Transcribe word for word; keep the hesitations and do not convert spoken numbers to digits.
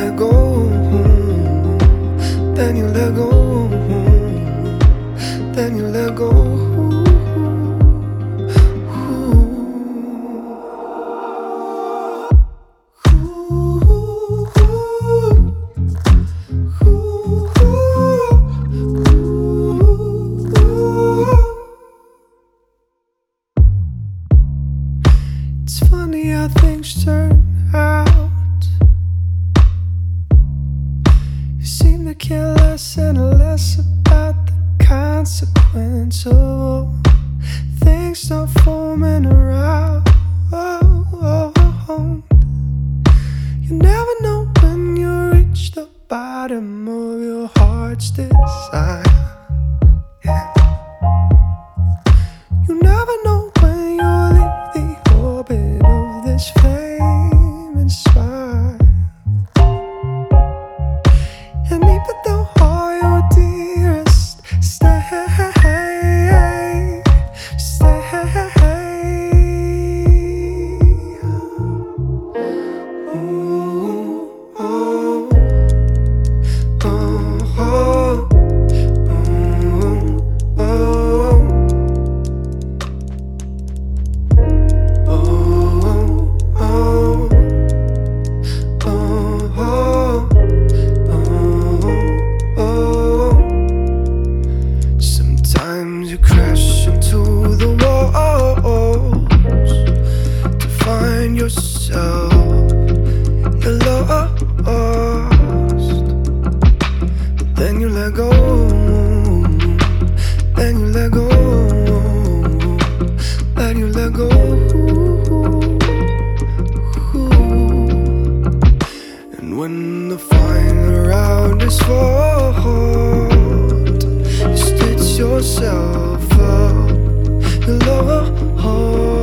let go, then you let go, then you let go. It's funny how things turn out. You seem to care less and less about the consequence of things start forming around. You never know when you reach the bottom of your heart's desire. Yeah. You never know when you'll leave the orbit of this flame inspired. And even though all your dearest stay, stay. Ooh, oh, oh, oh, oh, oh. Sometimes you crash into the walls to find yourself. You're lost, but then you let go, then you let go, then you let go. And when the final round is fought, you stitch yourself up, you're lost.